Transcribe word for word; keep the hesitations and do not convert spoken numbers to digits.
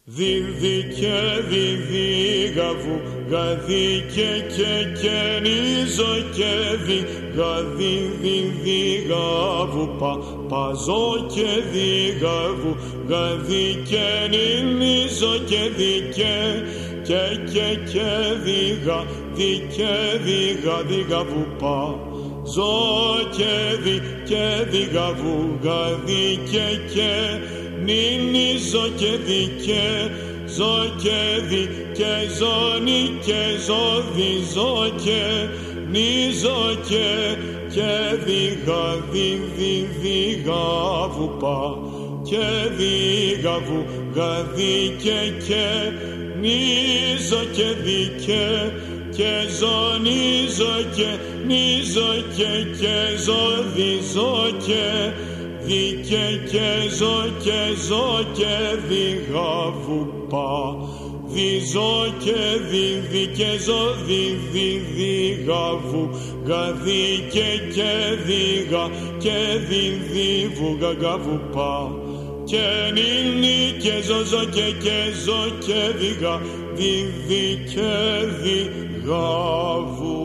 Διδικέ διδίγαβου γαδίκε και κενίζω και δι γαδί διδίγαβου πα παζό και δίγαβου γαδίκε νινίζω και δικέ και και και δίγα δικέ δίγα δίγαβου πα ζω και δι και δίγαβου γαδίκε και νινίζω και δικέ ζω και δι και ζώνη και ζώδι ζω και νίζω και και δίγα δι δι δίγαβου πα και δίγαβου γαδί και και νίζω και δικέ και ζωνίζω και νίζω και και ζώδι ζω και δικέ και ζω και ζω και δίγαβου πα διζω και διδι και ζω διδι δίγαβου γαδί και και δίγα και διδίβου γαγαβου πα και νίνι και ζω ζω και και ζω και δίγα διδι και δίγαβου